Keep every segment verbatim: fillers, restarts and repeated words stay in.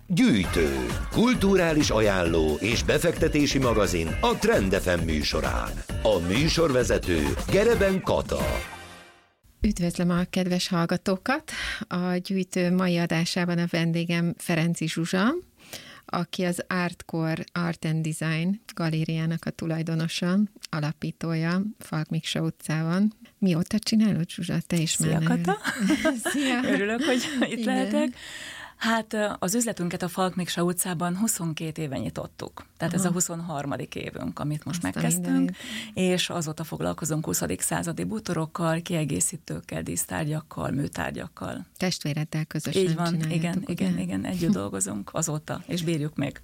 Gyűjtő, kulturális ajánló és befektetési magazin a Trend ef em műsorán. A műsorvezető Gereben Kata. Üdvözlöm a kedves hallgatókat! A Gyűjtő mai adásában a vendégem Ferenczy Zsuzsa, aki az Artcore Art and Design galériának a tulajdonosa, alapítója Falk Miksa utcában. Mióta csinálod, Zsuzsa? Te is Szia, már Kata! Szia! Örülök, hogy itt Igen. lehetek. Hát az üzletünket a Falk Miksa utcában huszonkét éve nyitottuk. Tehát Aha. ez a huszonharmadik évünk, amit most Aztán megkezdtünk, mindenit. És azóta foglalkozunk huszadik századi bútorokkal, kiegészítőkkel, dísztárgyakkal, műtárgyakkal. Testvéreddel közösen Így van, csináljátok, igen, ugye? igen, igen, együtt dolgozunk azóta, és bírjuk még.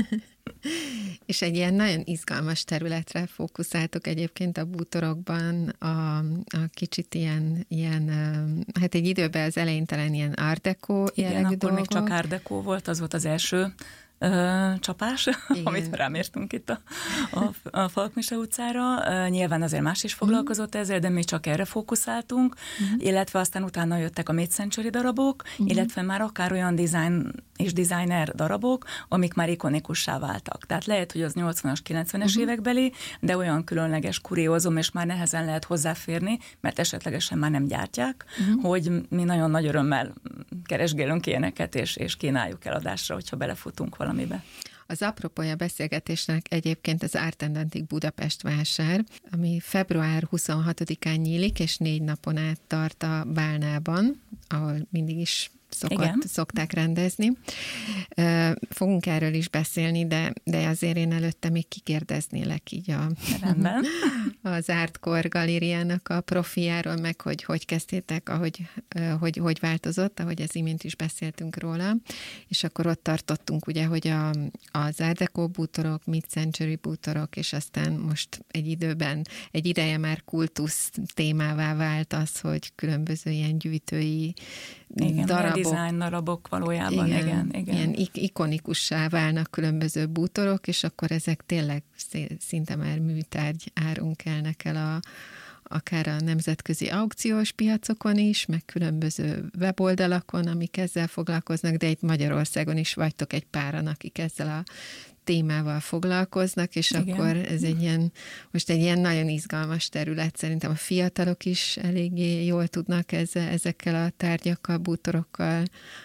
És egy ilyen nagyon izgalmas területre fókuszáltok egyébként a bútorokban, a, a kicsit ilyen, ilyen, hát egy időben az elején talán ilyen art deco jellegű akkor dolgok. még csak art deco volt, az volt az első Ö, csapás, Igen. amit rámértünk itt a, a, a Falk Miksa utcára. Uh, nyilván azért más is foglalkozott uh-huh. ezzel, de mi csak erre fókuszáltunk, uh-huh. illetve aztán utána jöttek a mid-century darabok, uh-huh. illetve már akár olyan design és designer darabok, amik már ikonikussá váltak. Tehát lehet, hogy az nyolcvanas, kilencvenes uh-huh. évekbeli, de olyan különleges kuriózum, és már nehezen lehet hozzáférni, mert esetlegesen már nem gyártják, uh-huh. hogy mi nagyon nagy örömmel keresgélünk ilyeneket, és, és kínáljuk eladásra, hogyha belefutunk valamibe. Az apropója beszélgetésnek egyébként az Art and Antique Budapest vásár, ami február huszonhatodikán nyílik, és négy napon át tart a Bálnában, ahol mindig is szokott, szokták rendezni. Fogunk erről is beszélni, de, de azért én előtte még kikérdeznélek így a, az Artcore galériának a profiáról, meg hogy hogy kezdtétek, ahogy, hogy, hogy változott, ahogy az imént is beszéltünk róla, és akkor ott tartottunk ugye, hogy a, az Art Deco bútorok, mid-century bútorok, és aztán most egy időben, egy ideje már kultusz témává vált az, hogy különböző ilyen gyűjtői igen, darabok, design darabok valójában, igen, igen, igen. Ilyen ikonikussá válnak különböző bútorok, és akkor ezek tényleg szinte már műtárgy árun kelnek el a, akár a nemzetközi aukciós piacokon is, meg különböző weboldalakon, amik ezzel foglalkoznak, de itt Magyarországon is vagytok egy páran, akik ezzel a témával foglalkoznak, és Igen. akkor ez egy ilyen, most egy ilyen nagyon izgalmas terület, szerintem a fiatalok is eléggé jól tudnak ezzel, ezekkel a tárgyakkal, bútorokkal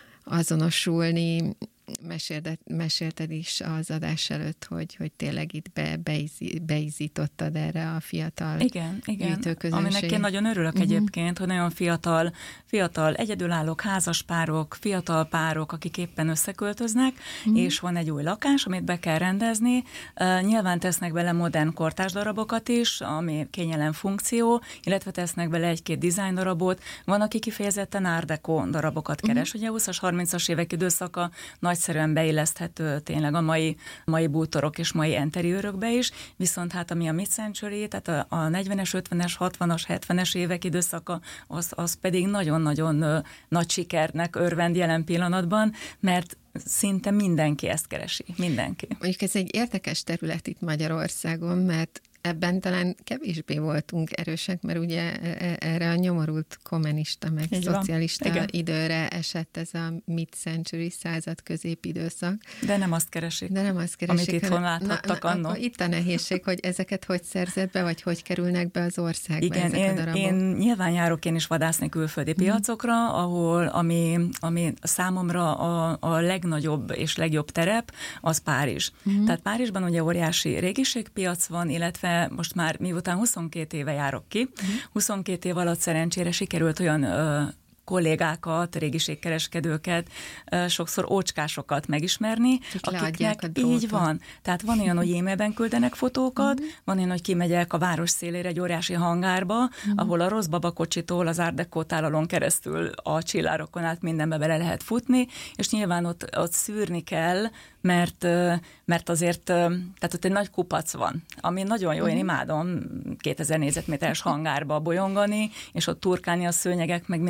azonosulni. Mesélted, mesélted is az adás előtt, hogy, hogy tényleg itt be, beizi, beizítottad erre a fiatal igen, igen. Aminek én nagyon örülök uh-huh. egyébként, hogy nagyon fiatal, fiatal egyedülállók, házaspárok, fiatal párok, akik éppen összeköltöznek, uh-huh. és van egy új lakás, amit be kell rendezni. Uh, nyilván tesznek bele modern kortárs darabokat is, ami kényelem funkció, illetve tesznek bele egy-két design darabot. Van, aki kifejezetten art deco darabokat keres. Uh-huh. Ugye huszas, harmincas évek időszaka nagyszerűen beilleszthető tényleg a mai, mai bútorok és mai interiőrökbe is, viszont hát ami a mid-century, tehát a, a negyvenes, ötvenes, hatvanas, hetvenes évek időszaka, az, az pedig nagyon-nagyon ö, nagy sikernek örvend jelen pillanatban, mert szinte mindenki ezt keresi, mindenki. Mondjuk ez egy érdekes terület itt Magyarországon, mert ebben talán kevésbé voltunk erősek, mert ugye erre a nyomorult kommunista, meg Így szocialista van. időre esett ez a mid-century század középidőszak. De nem azt keresik, De nem azt keresik amit itthon láthattak annó. Itt a nehézség, hogy ezeket hogy szerzett be, vagy hogy kerülnek be az országba Igen, ezek én, a darabok. én nyilván járok én is vadászni külföldi mm. piacokra, ahol ami, ami számomra a, a legnagyobb és legjobb terep, az Párizs. Mm. Tehát Párizsban ugye óriási régiségpiac van, illetve most már miután huszonkét éve járok ki, uh-huh. huszonkét év alatt szerencsére sikerült olyan ö, kollégákat, régiségkereskedőket, sokszor ócskásokat megismerni, Kik akiknek így van. Tehát van olyan, hogy e-mailben küldenek fotókat, uh-huh. van olyan, hogy kimegyek a város szélére egy óriási hangárba, uh-huh. ahol a rossz babakocsitól az Art Deco tállalon keresztül a csillárokon át mindenbe bele lehet futni, és nyilván ott, ott szűrni kell, mert, mert azért, tehát ott egy nagy kupac van, ami nagyon jó, uh-huh. én imádom kétezer négyzetméteres hangárba bolyongani, és ott turkálni a szőnyegek, meg mindenféle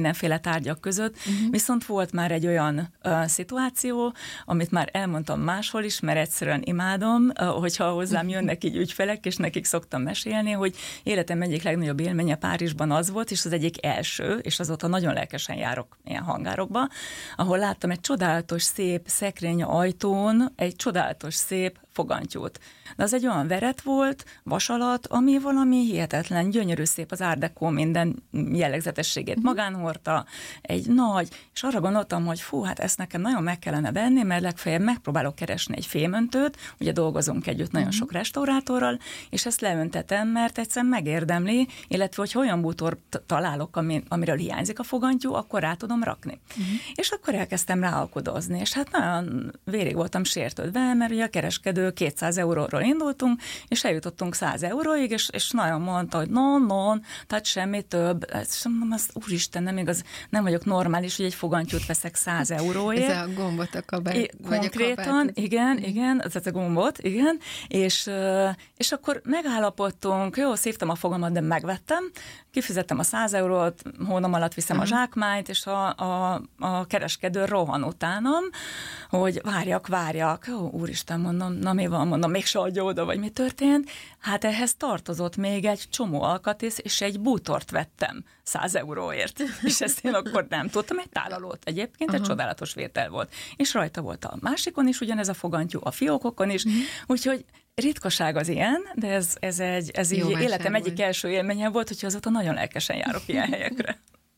tárgyak között, uh-huh. viszont volt már egy olyan uh, szituáció, amit már elmondtam máshol is, mert egyszerűen imádom, uh, hogyha hozzám jönnek így ügyfelek, és nekik szoktam mesélni, hogy életem egyik legnagyobb élménye Párizsban az volt, és az egyik első, és azóta nagyon lelkesen járok ilyen hangárokba, ahol láttam egy csodálatos, szép szekrény ajtón, egy csodálatos, szép fogantyút. De az egy olyan veret volt, vasalat, ami valami hihetetlen, gyönyörű szép, az Art Deco minden jellegzetességét uh-huh. magán hordta, egy nagy, és arra gondoltam, hogy fú, hát ezt nekem nagyon meg kellene venni, mert legfeljebb megpróbálok keresni egy fémöntőt, ugye dolgozunk együtt nagyon uh-huh. sok restaurátorral, és ezt leöntetem, mert egyszerűen megérdemli, illetve hogy olyan bútort találok, ami, amiről hiányzik a fogantyú, akkor rá tudom rakni. Uh-huh. És akkor elkezdtem ráalkudozni, és hát nagyon vérig voltam sértődve, mert ugye a kereskedő kétszáz euróról indultunk, és eljutottunk száz euróig, és, és nagyon mondta, hogy no, no, tehát semmi több. És mondom, azt, úristen, nem igaz, nem vagyok normális, hogy egy fogantyút veszek száz euróért. Ez a gombot a kabát. Konkrétan, igen, igen, ez a gombot, igen, és, és akkor megállapodtunk, jó, szívtam a fogamat, de megvettem, kifizettem a száz eurót, hónom alatt viszem uh-huh. a zsákmányt, és a, a, a kereskedő rohan utánam, hogy várjak, várjak. Ó, úristen, mondom, na mi van, mondom, még se adja oda, vagy mi történt? Hát ehhez tartozott még egy csomó alkatrész, és egy bútort vettem száz euróért. És ezt én akkor nem tudtam, egy tálalót egyébként, uh-huh. egy csodálatos vétel volt. És rajta volt a másikon is ugyanez a fogantyú, a fiókokon is, uh-huh. úgyhogy ritkaság az ilyen, de ez, ez, egy, ez így életem egyik első élménye volt, hogy azóta nagyon lelkesen járok ilyen helyekre.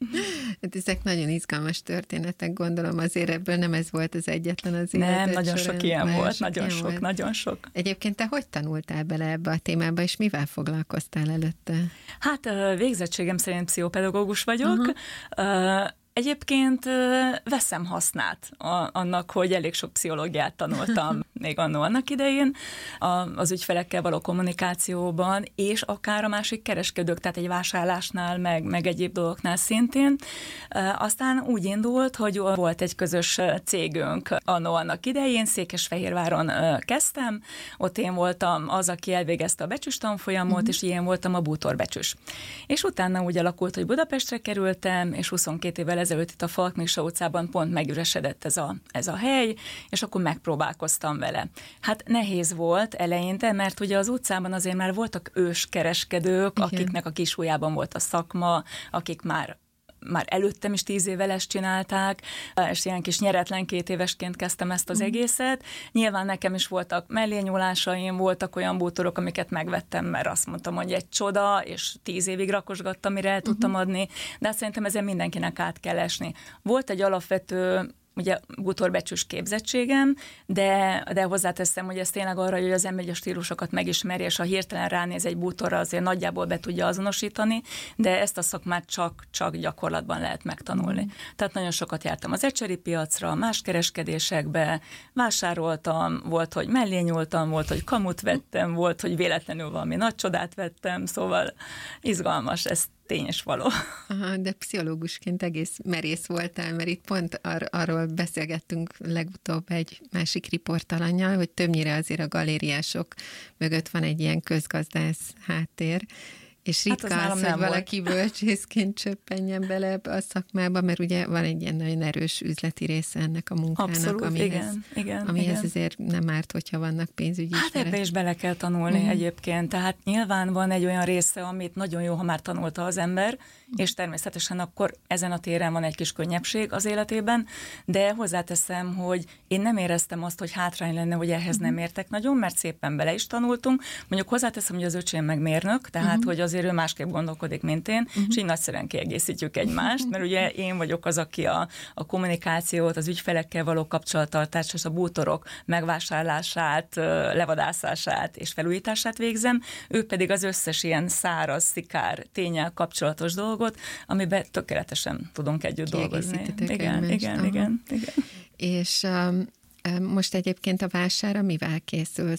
Hát ezek nagyon izgalmas történetek, gondolom, azért ebből nem ez volt az egyetlen az életed. Nem, nagyon sok ilyen volt, nagyon sok, volt. nagyon sok. Egyébként te hogy tanultál bele ebbe a témába, és mivel foglalkoztál előtte? Hát végzettségem szerint pszichopedagógus vagyok. Uh-huh. Egyébként veszem hasznát annak, hogy elég sok pszichológiát tanultam még annó annak idején az ügyfelekkel való kommunikációban, és akár a másik kereskedők, tehát egy vásárlásnál, meg, meg egyéb dolgoknál szintén. Aztán úgy indult, hogy volt egy közös cégünk annó annak idején, Székesfehérváron kezdtem, ott én voltam az, aki elvégezte a becsüs tanfolyamot, uh-huh. és ilyen voltam a bútorbecsüs. És utána úgy alakult, hogy Budapestre kerültem, és huszonkét évvel ezelőtt itt a Falkmiksa utcában pont megüresedett ez a, ez a hely, és akkor megpróbálkoztam vele. Hát nehéz volt eleinte, mert ugye az utcában azért már voltak őskereskedők, igen. akiknek a kisujjában volt a szakma, akik már már előttem is tíz évvel ezt csinálták, és ilyen kis nyeretlen két évesként kezdtem ezt az mm. egészet. Nyilván nekem is voltak mellényúlásaim, voltak olyan bútorok, amiket megvettem, mert azt mondtam, hogy egy csoda, és tíz évig rakosgattam, mire el tudtam mm-hmm. adni, de hát szerintem ezen mindenkinek át kell esni. Volt egy alapvető ugye bútorbecsüs képzettségem, de, de hozzáteszem, hogy ez tényleg arra, hogy az ember a stílusokat megismeri, és ha hirtelen ránéz egy bútorra, azért nagyjából be tudja azonosítani, de ezt a szakmát csak, csak gyakorlatban lehet megtanulni. Mm. Tehát nagyon sokat jártam az ecseri piacra, más kereskedésekbe, vásároltam, volt, hogy mellé nyúltam, volt, hogy kamut vettem, volt, hogy véletlenül valami nagy csodát vettem, szóval izgalmas, ez tény és való. Aha, de pszichológusként egész merész voltál, mert itt pont ar- arról beszélgettünk legutóbb egy másik riportalannyal, hogy többnyire azért a galériások mögött van egy ilyen közgazdász háttér, és ritka hát az, az hogy valaki bölcsészként csöppenjen bele ebbe a szakmába, mert ugye van egy ilyen nagyon erős üzleti része ennek a munkának, abszolút, amihez, igen, igen, amihez igen. azért nem árt, hogyha vannak pénzügyi Hát ismeret. ebbe is bele kell tanulni mm. egyébként, tehát nyilván van egy olyan része, amit nagyon jó, ha már tanulta az ember, mm. és természetesen akkor ezen a téren van egy kis könnyebbség az életében, de hozzáteszem, hogy én nem éreztem azt, hogy hátrány lenne, hogy ehhez mm. nem értek nagyon, mert szépen bele is tanultunk. Mondjuk hozzáteszem, hogy az öcsém meg mérnök, tehát mm. hogy azért ő másképp gondolkodik, mint én, uh-huh. és így nagyszerűen kiegészítjük egymást, mert ugye én vagyok az, aki a, a kommunikációt, az ügyfelekkel való kapcsolattartást, és a bútorok megvásárlását, levadászását és felújítását végzem, ő pedig az összes ilyen száraz, szikár, ténnyel kapcsolatos dolgot, amiben tökéletesen tudunk együtt dolgozni. Igen, igen, igen, igen. És um, most egyébként a vásárra mivel készülsz?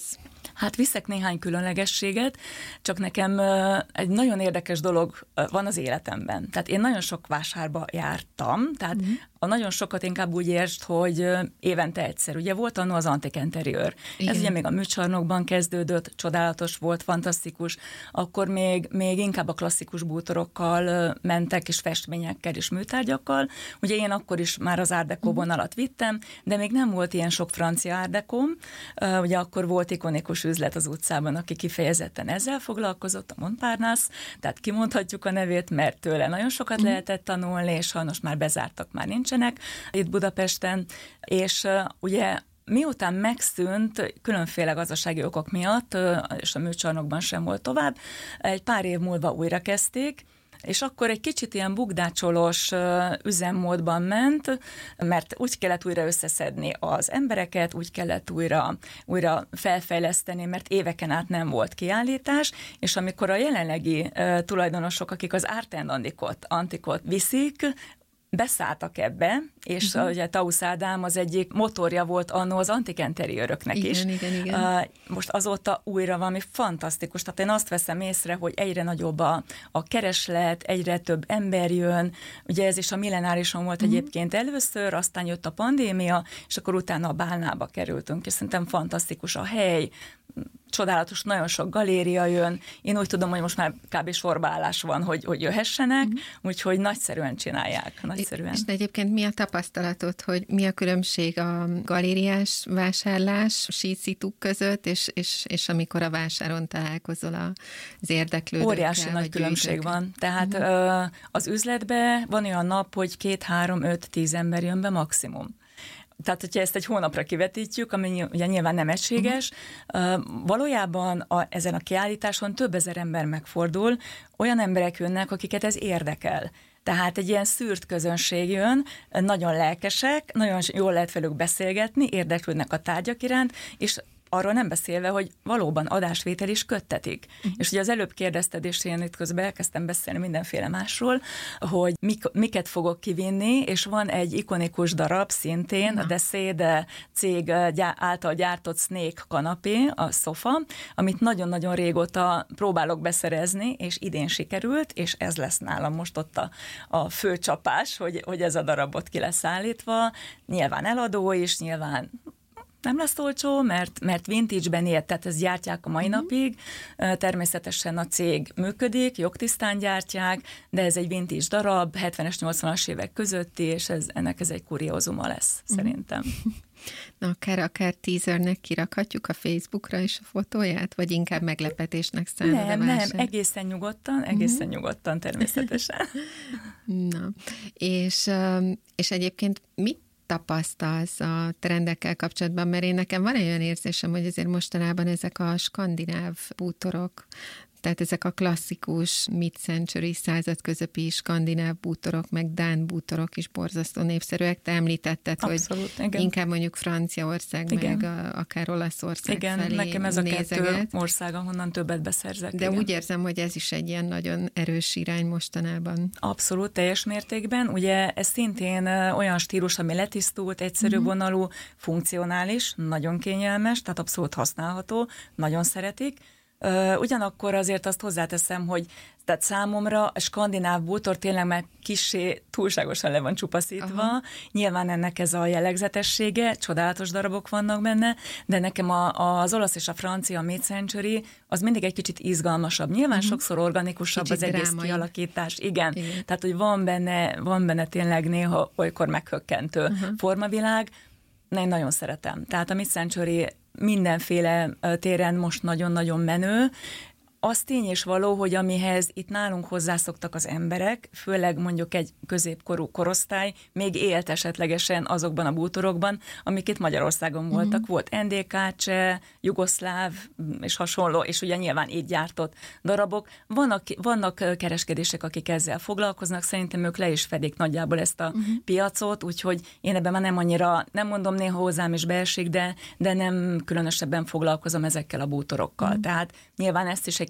Hát viszek néhány különlegességet, csak nekem egy nagyon érdekes dolog van az életemben. Tehát én nagyon sok vásárba jártam, tehát mm. a nagyon sokat inkább úgy értsd, hogy évente egyszer. Ugye volt annó az Antique Interior. Igen. Ez ugye még a műcsarnokban kezdődött, csodálatos volt, fantasztikus. Akkor még, még inkább a klasszikus bútorokkal mentek, és festményekkel, és műtárgyakkal. Ugye én akkor is már az Art Deco vonalat vittem, de még nem volt ilyen sok francia Art Decom. Ugye akkor volt ikonikus üzlet az utcában, aki kifejezetten ezzel foglalkozott, a Montparnasse, tehát kimondhatjuk a nevét, mert tőle nagyon sokat mm. lehetett tanulni, és sajnos már bezártak, már nincsenek itt Budapesten, és uh, ugye miután megszűnt különféle gazdasági okok miatt, uh, és a műcsarnokban sem volt tovább, egy pár év múlva újra kezdték, és akkor egy kicsit ilyen bukdácsolós üzemmódban ment, mert úgy kellett újra összeszedni az embereket, úgy kellett újra, újra felfejleszteni, mert éveken át nem volt kiállítás, és amikor a jelenlegi tulajdonosok, akik az Art and Antikot, Antikot viszik, beszálltak ebbe, és uh-huh. ugye Tausz Ádám az egyik motorja volt annó az Antique Interioröknek igen, is. Igen, igen. Uh, most azóta újra valami fantasztikus, tehát én azt veszem észre, hogy egyre nagyobb a, a kereslet, egyre több ember jön, ugye ez is a millenárison volt uh-huh. egyébként először, aztán jött a pandémia, és akkor utána a Bálnába kerültünk, és szerintem fantasztikus a hely, csodálatos, nagyon sok galéria jön. Én úgy tudom, hogy most már kb. Sorbaállás van, hogy, hogy jöhessenek, mm. úgyhogy nagyszerűen csinálják. Nagyszerűen. És egyébként mi a tapasztalatod, hogy mi a különbség a galériás vásárlás sícituk között, és, és, és amikor a vásáron találkozol az érdeklődőkkel? Óriási nagy különbség van. Tehát mm. az üzletben van olyan nap, hogy két, három, öt, tíz ember jön be maximum. Tehát, hogyha ezt egy hónapra kivetítjük, ami ugye nyilván nem egységes, uh-huh. valójában a, ezen a kiállításon több ezer ember megfordul, olyan emberek jönnek, akiket ez érdekel. Tehát egy ilyen szűrt közönség jön, nagyon lelkesek, nagyon jól lehet velük beszélgetni, érdeklődnek a tárgyak iránt, és arról nem beszélve, hogy valóban adásvétel is köttetik. Uh-huh. És ugye az előbb kérdezted, és én itt közben elkezdtem beszélni mindenféle másról, hogy mik, miket fogok kivinni, és van egy ikonikus darab szintén, Na. a De Sede cég által gyártott Snake kanapé, a szofa, amit nagyon-nagyon régóta próbálok beszerezni, és idén sikerült, és ez lesz nálam most ott a, a fő csapás, hogy, hogy ez a darabot ki lesz állítva. Nyilván eladó is, nyilván nem lesz olcsó, mert, mert vintage-ben élt, tehát ezt gyártják a mai uh-huh. napig. Természetesen a cég működik, jogtisztán gyártják, de ez egy vintage darab, hetvenes, nyolcvanas évek közötti, és ez, ennek ez egy kuriózuma lesz, uh-huh. szerintem. Na, akár, akár teasernek kirakhatjuk a Facebookra is a fotóját, vagy inkább meglepetésnek számít? Nem, nem, egészen nyugodtan, egészen uh-huh. nyugodtan természetesen. Na, és, és egyébként mit tapasztalsz a trendekkel kapcsolatban, mert én nekem van egy olyan érzésem, hogy azért mostanában ezek a skandináv bútorok, tehát ezek a klasszikus mid-century, század közepi skandináv bútorok, meg dán bútorok is borzasztó népszerűek. Te említetted, Abszolút, hogy igen. inkább mondjuk Franciaország, igen. meg a, akár Olaszország igen, felé nekem ez a nézeget. kettő ország, ahonnan többet beszerzek. De igen. úgy érzem, hogy ez is egy ilyen nagyon erős irány mostanában. Abszolút, teljes mértékben. Ugye ez szintén olyan stílus, ami letisztult, egyszerű uh-huh. vonalú, funkcionális, nagyon kényelmes, tehát abszolút használható, nagyon szeretik. Uh, ugyanakkor azért azt hozzáteszem, hogy tehát számomra a skandináv bútor tényleg már kissé túlságosan le van csupaszítva. Aha. Nyilván ennek ez a jellegzetessége, csodálatos darabok vannak benne, de nekem a, az olasz és a francia mid-century az mindig egy kicsit izgalmasabb. Nyilván uh-huh. sokszor organikusabb kicsit az egész drámai. Kialakítás. Igen. Igen. Tehát, hogy van benne, van benne tényleg néha olykor meghökkentő uh-huh. formavilág. Én nagyon szeretem. Tehát a mid-century mindenféle téren most nagyon-nagyon menő. Az tény és való, hogy amihez itt nálunk hozzászoktak az emberek, főleg mondjuk egy középkorú korosztály, még élt esetlegesen azokban a bútorokban, amik itt Magyarországon voltak. Mm-hmm. Volt en dé ká cseh, jugoszláv és hasonló, és ugye nyilván így gyártott darabok. Vannak, vannak kereskedések, akik ezzel foglalkoznak, szerintem ők le is fedik nagyjából ezt a mm-hmm. piacot, úgyhogy én ebben már nem annyira, nem mondom, néha hozzám is beesik, de, de nem különösebben foglalkozom ezekkel a bútorokkal. Mm-hmm. Tehát nyilván ezt is egy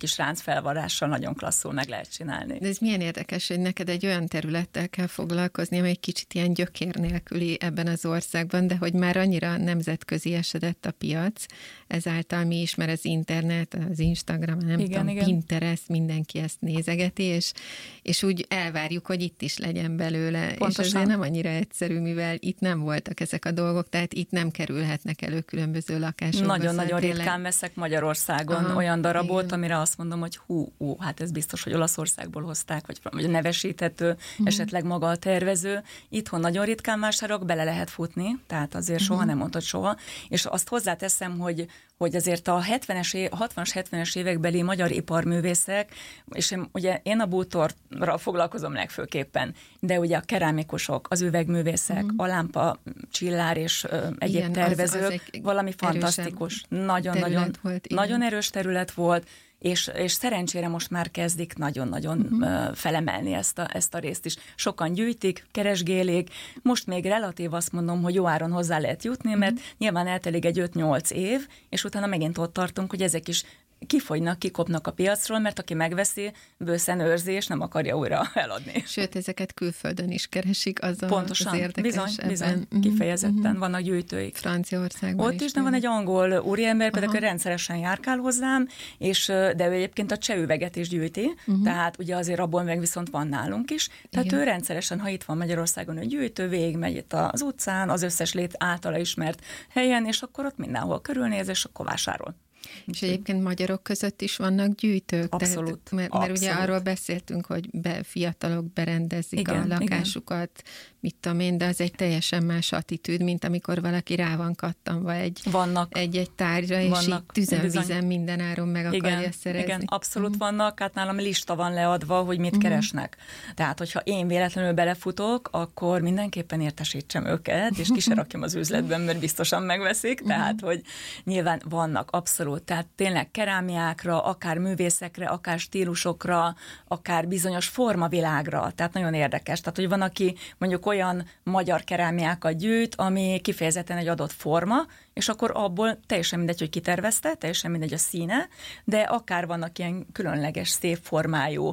kis ráncfelvarással nagyon klasszul meg lehet csinálni. De ez milyen érdekes, hogy neked egy olyan területtel kell foglalkozni, amely egy kicsit ilyen gyökér nélküli ebben az országban, de hogy már annyira nemzetközi esedett a piac, ezáltal mi is, mert az internet, az Instagram, nem igen, tudom, igen. Pinterest, mindenki ezt nézegeti, és, és úgy elvárjuk, hogy itt is legyen belőle. Pontosan. És azért nem annyira egyszerű, mivel itt nem voltak ezek a dolgok, tehát itt nem kerülhetnek elő különböző lakásokba. Nagyon-nagyon szóval ritkán veszek Magyarországon Aha, olyan darabot, igen. amire azt mondom, hogy hú, hú, hát ez biztos, hogy Olaszországból hozták, vagy, vagy a nevesíthető, uh-huh. esetleg maga a tervező. Itthon nagyon ritkán vásárok, bele lehet futni, tehát azért uh-huh. soha nem mondtad soha. És azt hozzáteszem, hogy hogy azért a hetvenes, hatvanas, hetvenes évekbeli magyar iparművészek, és én, ugye én a bútorral foglalkozom legfőképpen, de ugye a kerámikusok, az üvegművészek, uh-huh. a lámpa, csillár és ö, egyéb igen, tervezők, az, az egy valami fantasztikus. Nagyon-nagyon volt, nagyon erős terület volt, és, és szerencsére most már kezdik nagyon-nagyon uh-huh. felemelni ezt a, ezt a részt is. Sokan gyűjtik, keresgélik, most még relatív azt mondom, hogy jó áron hozzá lehet jutni, mert uh-huh. nyilván eltelik egy öt-nyolc év, és utána megint ott tartunk, hogy ezek is kifogynak, kikopnak a piacról, mert aki megveszi, bőszen őrzi, és nem akarja újra eladni. Sőt, ezeket külföldön is keresik, az Pontosan, az érdekes. Bizony, ebben. bizony, kifejezetten uh-huh. vannak gyűjtőik. Franciaországban Ott is, is de van egy angol úriember, például uh-huh. rendszeresen járkál hozzám, és, de ő egyébként a cseh üveget is gyűjti, uh-huh. tehát ugye azért abból meg viszont van nálunk is. Tehát igen. ő rendszeresen, ha itt van Magyarországon, ő gyűjtő, végigmegy itt az utcán, az összes lét általa ismert helyen, és akkor ott mindenhol körülnéz, és akkor vásárol. És egyébként magyarok között is vannak gyűjtők. Abszolút. Tehát, mert, mert Abszolút. ugye arról beszéltünk, hogy be, fiatalok berendezik igen, a lakásukat, igen. mit tudom én, de az egy teljesen más attitűd, mint amikor valaki rá van kattanva egy, vannak. egy-egy tárgyra, és vannak. Így tüzenvizen minden áron meg igen, akarja szerezni. Igen, abszolút uh-huh. vannak, hát nálam lista van leadva, hogy mit uh-huh. keresnek. Tehát, hogyha én véletlenül belefutok, akkor mindenképpen értesítsem őket, és ki se rakjam az üzletben, mert biztosan megveszik, uh-huh. tehát, hogy nyilván vannak abszolút. Tehát tényleg kerámiákra, akár művészekre, akár stílusokra, akár bizonyos formavilágra. Tehát nagyon érdekes. Tehát, hogy van, aki mondjuk olyan magyar kerámiákat gyűjt, ami kifejezetten egy adott forma, és akkor abból teljesen mindegy, hogy kitervezte, teljesen mindegy a színe, de akár vannak ilyen különleges, szép formájú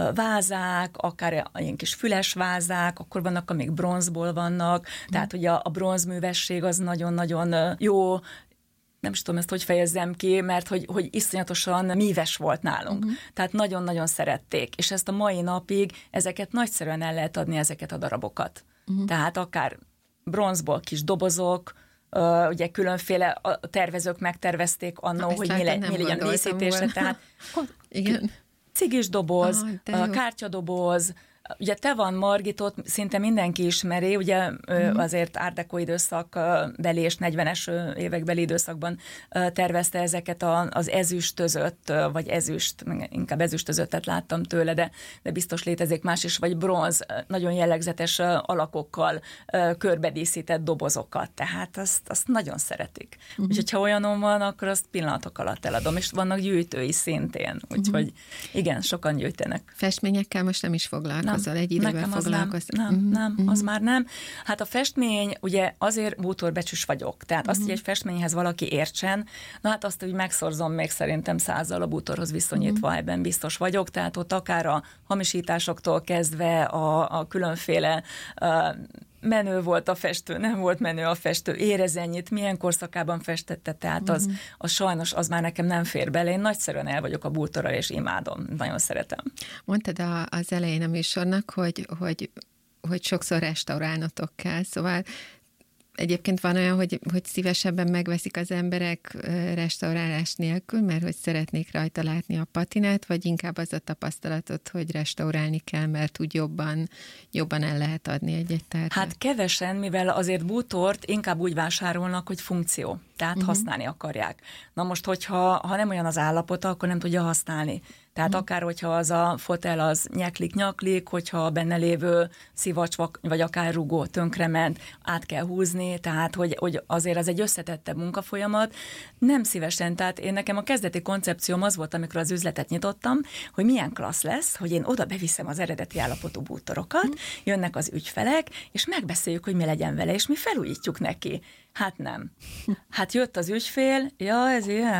vázák, akár ilyen kis füles vázák, akkor vannak, amik bronzból vannak. Tehát ugye a bronzművesség az nagyon-nagyon jó, nem is tudom ezt, hogy fejezzem ki, mert hogy, hogy iszonyatosan míves volt nálunk. Uh-huh. Tehát nagyon-nagyon szerették, és ezt a mai napig ezeket nagyszerűen el lehet adni, ezeket a darabokat. Uh-huh. Tehát akár bronzból kis dobozok, uh, ugye különféle a tervezők megtervezték annó, hogy mi, le, mi legyen díszítése, tehát igen. cigis doboz, ah, kártyadoboz, ugye te van Margitot, szinte mindenki ismeri, ugye mm. azért Art Deco időszak beli és negyvenes évekbeli időszakban tervezte ezeket az ezüstözött, vagy ezüst, inkább ezüstözöttet láttam tőle, de, de biztos létezik más is, vagy bronz, nagyon jellegzetes alakokkal körbedíszített dobozokat, tehát azt, azt nagyon szeretik. Mm. Úgyhogy ha olyanom van, akkor azt pillanatok alatt eladom, és vannak gyűjtői szintén, úgyhogy mm. igen, sokan gyűjtenek. Festményekkel most nem is foglalkozom. Azzal egy időben foglalkoztam. Nem, nem, nem, uh-huh. az már nem. Hát a festmény, ugye azért bútorbecsüs vagyok. Tehát uh-huh. azt, hogy egy festményhez valaki értsen, na hát azt, hogy megszorzom még szerintem százzal a bútorhoz viszonyítva, uh-huh. ebben biztos vagyok. Tehát ott akár a hamisításoktól kezdve a, a különféle uh, menő volt a festő, nem volt menő a festő, érez ennyit, milyen korszakában festette, tehát uh-huh. az, az sajnos az már nekem nem fér bele. Én nagyszerűen el vagyok a bútorral, és imádom, nagyon szeretem. Mondtad a, az elején a műsornak, hogy, hogy, hogy sokszor restaurálnotok kell, szóval egyébként van olyan, hogy, hogy szívesebben megveszik az emberek restaurálás nélkül, mert hogy szeretnék rajta látni a patinát, vagy inkább az a tapasztalatot, hogy restaurálni kell, mert úgy jobban, jobban el lehet adni egy-egy tárgyat? Hát kevesen, mivel azért bútort inkább úgy vásárolnak, hogy funkció, tehát uh-huh. használni akarják. Na most, hogyha ha nem olyan az állapota, akkor nem tudja használni. Tehát uh-huh. akár, hogyha az a fotel az nyeklik-nyaklik, hogyha a benne lévő szivacs vagy akár rugó tönkrement, át kell húzni, tehát hogy, hogy azért az egy összetettebb munkafolyamat. Nem szívesen, tehát én nekem a kezdeti koncepcióm az volt, amikor az üzletet nyitottam, hogy milyen klassz lesz, hogy én oda beviszem az eredeti állapotú bútorokat, uh-huh. jönnek az ügyfelek, és megbeszéljük, hogy mi legyen vele, és mi felújítjuk neki. Hát nem. Hát jött az ügyfél, ja, ez ilyen,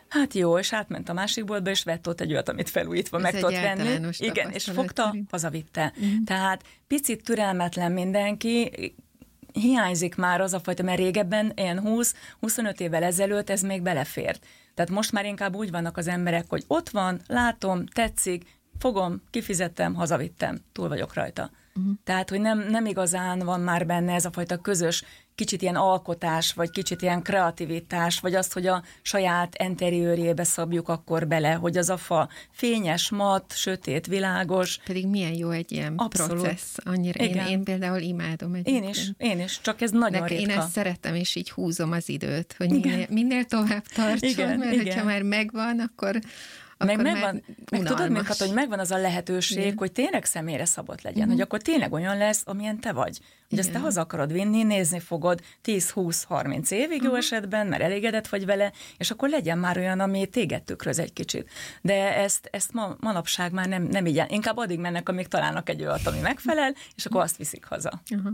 Hát jó, és átment a másik boltba, és vett ott egy olyat, amit felújítva ez meg tudott venni. Igen, és fogta, szerint. Hazavitte. Mm. Tehát picit türelmetlen mindenki, hiányzik már az a fajta, mert régebben ilyen húsz-huszonöt évvel ezelőtt ez még belefért. Tehát most már inkább úgy vannak az emberek, hogy ott van, látom, tetszik, fogom, kifizettem, hazavittem, túl vagyok rajta. Uh-huh. Tehát, hogy nem, nem igazán van már benne ez a fajta közös, kicsit ilyen alkotás, vagy kicsit ilyen kreativitás, vagy azt, hogy a saját enteriőrjébe szabjuk akkor bele, hogy az a fa fényes, mat, sötét, világos. Pedig milyen jó egy ilyen Abszolút. Processz. Annyira én, én például imádom. Én is, én is, csak ez nagyon Nekem, ritka. Én ezt szeretem, és így húzom az időt, hogy minél, minél tovább tartson, igen, mert igen. hogyha már megvan, akkor... Meg, megvan, meg tudod, még, hogy megvan az a lehetőség, igen. hogy tényleg személyre szabott legyen, uh-huh. hogy akkor tényleg olyan lesz, amilyen te vagy. Hogy igen. azt te haza akarod vinni, nézni fogod tíz-húsz-harminc évig uh-huh. jó esetben, mert elégedett vagy vele, és akkor legyen már olyan, ami téged tükröz egy kicsit. De ezt, ezt ma, manapság már nem, nem így, inkább addig mennek, amíg találnak egy olyat, ami megfelel, és akkor azt viszik haza. Uh-huh.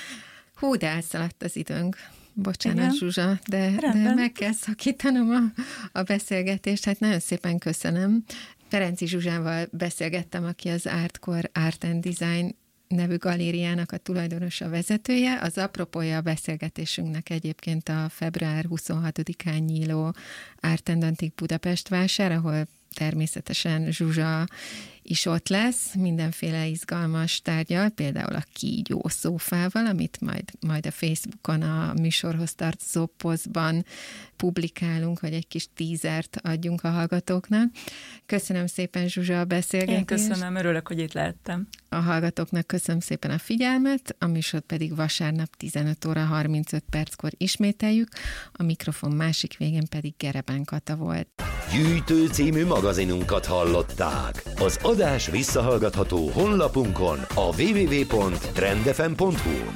Hú, de elszaladt az időnk. Bocsánat, igen. Zsuzsa, de, de meg kell szakítanom a, a beszélgetést. Hát nagyon szépen köszönöm. Ferenczy Zsuzsával beszélgettem, aki az Artcore Art and Design nevű galériának a tulajdonosa, vezetője. Az apropója a beszélgetésünknek egyébként a február huszonhatodikán nyíló Art and Antique Budapest vásár, ahol természetesen Zsuzsa is ott lesz, mindenféle izgalmas tárgyal, például a kígyó szófával, amit majd, majd a Facebookon a műsorhoz tartozó posztban publikálunk, hogy egy kis tízert adjunk a hallgatóknak. Köszönöm szépen, Zsuzsa, a beszélgetést. Én köszönöm, örülök, hogy itt lehettem. A hallgatóknak köszönöm szépen a figyelmet, a műsor pedig vasárnap tizenöt óra harmincöt perckor ismételjük, a mikrofon másik végén pedig Gereben Kata volt. Gyűjtő című magazinunkat hallották. Az adás visszahallgatható honlapunkon a double-u double-u double-u pont trend f m pont h u.